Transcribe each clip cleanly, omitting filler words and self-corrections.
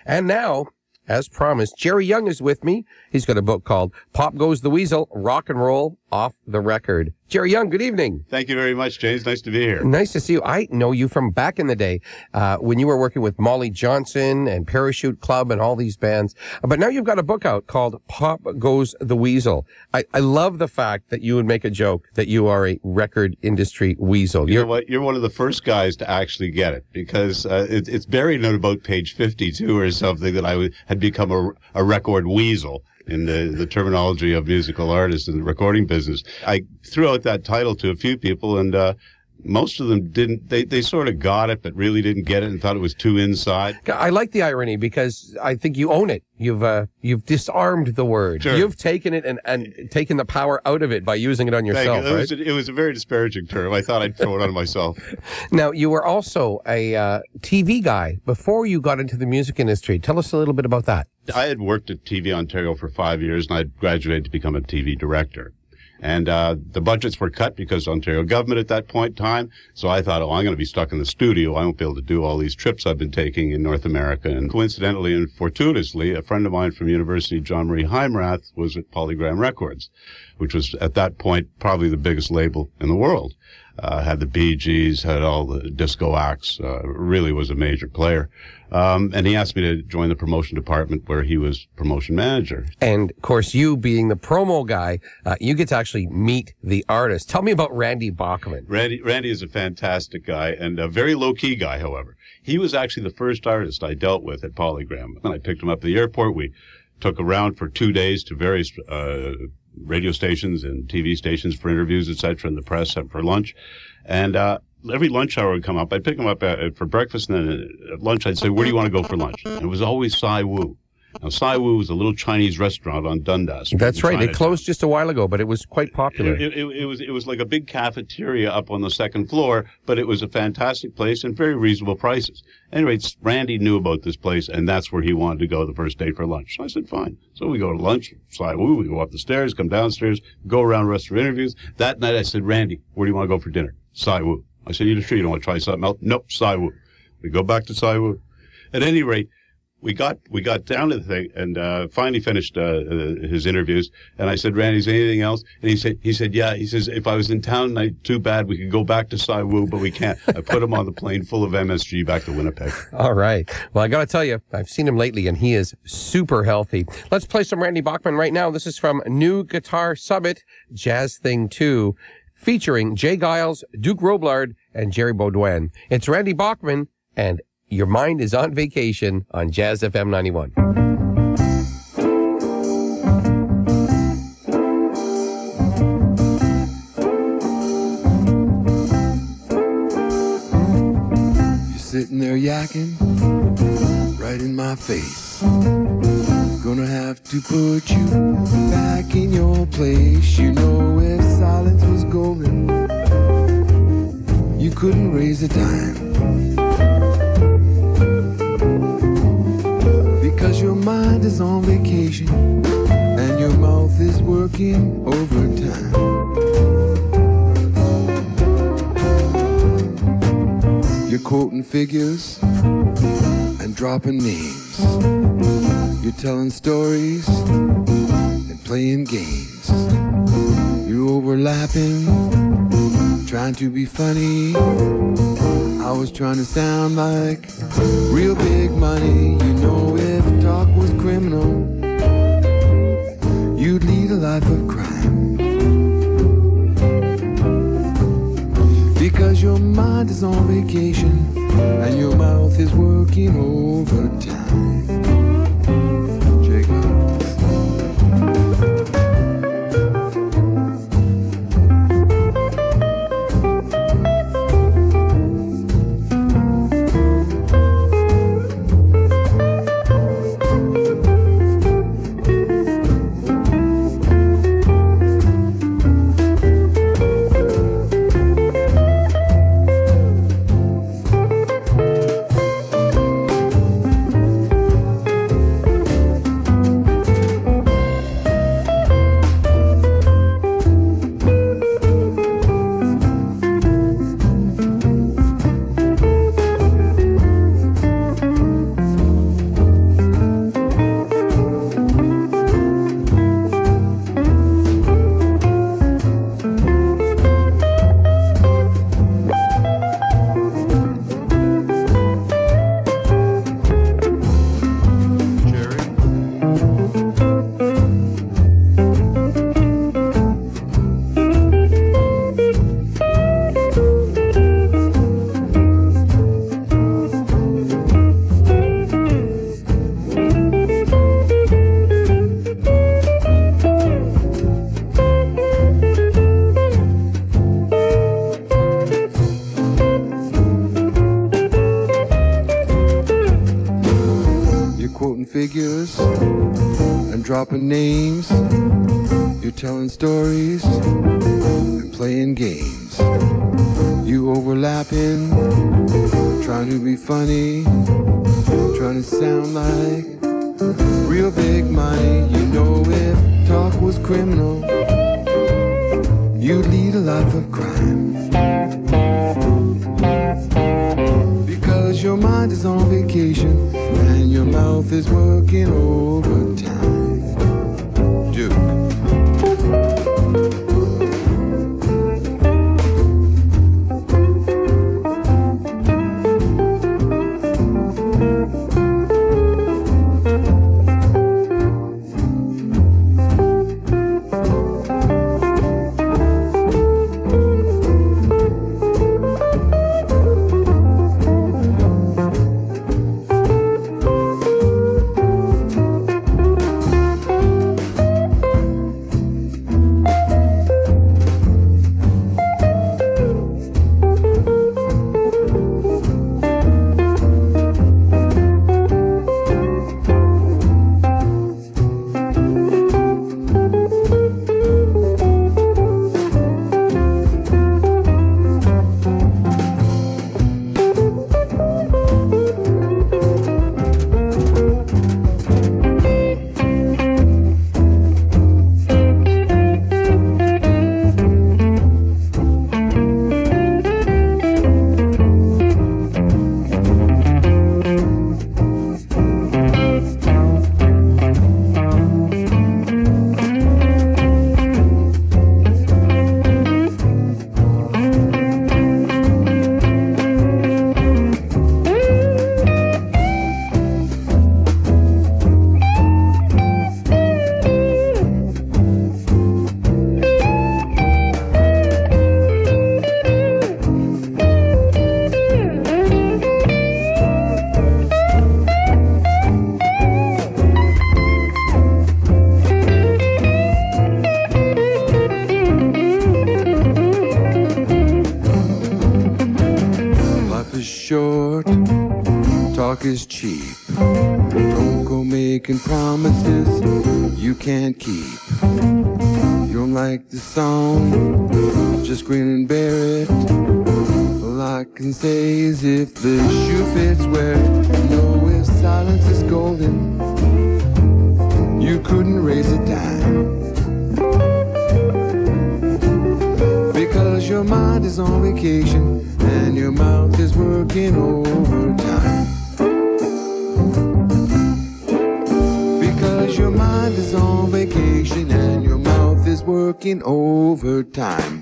And now, as promised, Jerry Young is with me. He's got a book called Pop Goes the Weasel, Rock and Roll Off the Record. Jerry Young, good evening. Thank you very much, James. Nice to be here. Nice to see you. I know you from back in the day when you were working with Molly Johnson and Parachute Club and all these bands. But now you've got a book out called Pop Goes the Weasel. I love the fact that you would make a joke that you are a record industry weasel. You know what? You're one of the first guys to actually get it, because it's buried in about page 52 or something that I had become a record weasel in the terminology of musical artists in the recording business. I threw out that title to a few people, and most of them didn't. They sort of got it, but really didn't get it and thought it was too inside. I like the irony because I think you own it. You've disarmed the word. Sure. You've taken it and taken the power out of it by using it on yourself. Thank you. Right? It was a very disparaging term. I thought I'd throw it on myself. Now, you were also a TV guy before you got into the music industry. Tell us a little bit about that. I had worked at TV Ontario for 5 years, and I graduated to become a TV director. And the budgets were cut because Ontario government at that point in time. So I thought, I'm going to be stuck in the studio. I won't be able to do all these trips I've been taking in North America. And coincidentally and fortuitously, a friend of mine from University, John Marie Heimrath, was at Polygram Records, which was at that point probably the biggest label in the world. Had the Bee Gees, had all the disco acts, really was a major player. And he asked me to join the promotion department where he was promotion manager. And, of course, you being the promo guy, you get to actually meet the artist. Tell me about Randy Bachman. Randy is a fantastic guy and a very low-key guy, however. He was actually the first artist I dealt with at Polygram. When I picked him up at the airport, we took a round for 2 days to various radio stations and TV stations for interviews, etc., and the press for lunch. And every lunch hour would come up. I'd pick him up for breakfast, and then at lunch I'd say, where do you want to go for lunch? And it was always Sai Wu. Now, Sai Wu was a little Chinese restaurant on Dundas. That's right. It closed just a while ago, but it was quite popular. It was like a big cafeteria up on the second floor, but it was a fantastic place and very reasonable prices. Anyway, Randy knew about this place, and that's where he wanted to go the first day for lunch. So I said, fine. So we go to lunch, Sai Wu, we go up the stairs, come downstairs, go around the rest of interviews. That night I said, Randy, where do you want to go for dinner? Sai Wu. I said, you sure you don't want to try something else? Nope, Sai Wu. We go back to Sai Wu. At any rate, we got down to the thing and finally finished his interviews. And I said, Randy, is there anything else? And he said, yeah. He says, if I was in town tonight, too bad. We could go back to Sai Wu, but we can't. I put him on the plane full of MSG back to Winnipeg. All right. Well, I got to tell you, I've seen him lately, and he is super healthy. Let's play some Randy Bachman right now. This is from New Guitar Summit, Jazz Thing 2, featuring Jay Giles, Duke Roblard, and Jerry Baudouin. It's Randy Bachman, and Your Mind is on Vacation on Jazz FM 91. You're sitting there yakking right in my face. Gonna have to put you back in your place. You know, if silence was golden, you couldn't raise a dime. Because your mind is on vacation and your mouth is working overtime. You're quoting figures and dropping names. You're telling stories and playing games. You're overlapping, trying to be funny. I was trying to sound like real big money. You know, if talk was criminal, you'd lead a life of crime. Because your mind is on vacation and your mouth is working overtime. Check it out. You're quoting figures and dropping names. You're telling stories and playing games. You overlapping, trying to be funny, trying to sound like real big money. You know if talk was criminal, you'd lead a life of crime. Because your mind is on vacation and your mouth is working overtime. Duke. Short, talk is cheap. Don't go making promises you can't keep. You don't like the song, just grin and bear it. All I can say is if the shoe fits, wear it. Know if silence is golden, you couldn't raise a dime. Because your mind is on vacation and your mouth is working overtime. Because your mind is on vacation and your mouth is working overtime.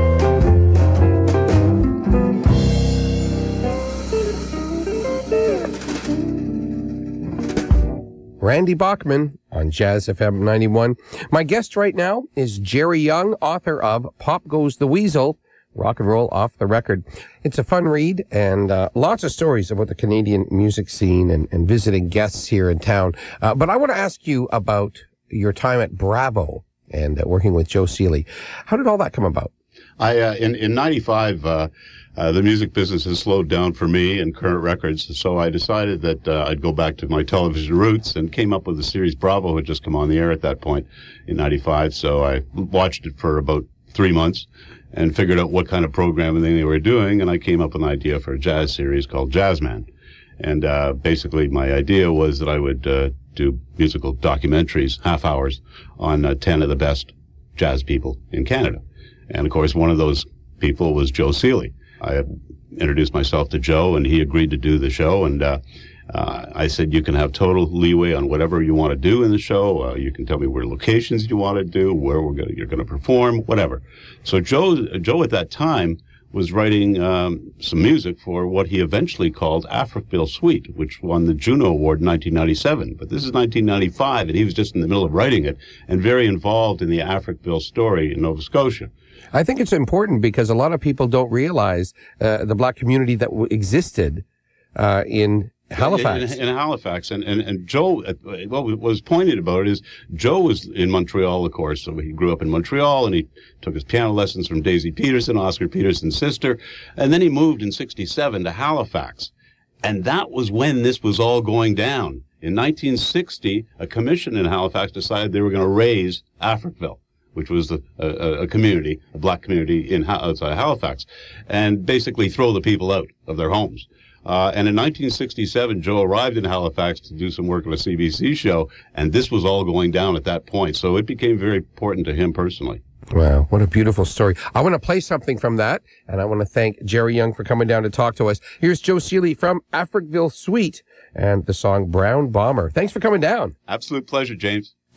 Randy Bachman on Jazz FM 91. My guest right now is Jerry Young, author of Pop Goes the Weasel, Rock and Roll Off the Record. It's a fun read and lots of stories about the Canadian music scene and visiting guests here in town. But I want to ask you about your time at Bravo and working with Joe Seeley. How did all that come about? In 95, the music business has slowed down for me and Current Records, so I decided that I'd go back to my television roots and came up with the series Bravo had just come on the air at that point in 95. So I watched it for about 3 months and figured out what kind of programming they were doing, and I came up with an idea for a jazz series called Jazzman. And basically my idea was that I would do musical documentaries, half hours, on 10 of the best jazz people in Canada. And of course, one of those people was Joe Seeley. I introduced myself to Joe, and he agreed to do the show. And I said, you can have total leeway on whatever you want to do in the show. You can tell me where locations you want to do, where you're going to perform, whatever. So Joe at that time was writing some music for what he eventually called Africville Suite, which won the Juno Award in 1997. But this is 1995, and he was just in the middle of writing it and very involved in the Africville story in Nova Scotia. I think it's important because a lot of people don't realize the black community that existed in Halifax. In Halifax. And Joe, what was pointed about it is Joe was in Montreal, of course, so he grew up in Montreal, and he took his piano lessons from Daisy Peterson, Oscar Peterson's sister, and then he moved in 67 to Halifax. And that was when this was all going down. In 1960, a commission in Halifax decided they were going to raise Africville, which was a community, a black community outside Halifax, and basically throw the people out of their homes. And in 1967, Joe arrived in Halifax to do some work on a CBC show, and this was all going down at that point. So it became very important to him personally. Wow, what a beautiful story. I want to play something from that, and I want to thank Jerry Young for coming down to talk to us. Here's Joe Seeley from Africville Suite and the song Brown Bomber. Thanks for coming down. Absolute pleasure, James.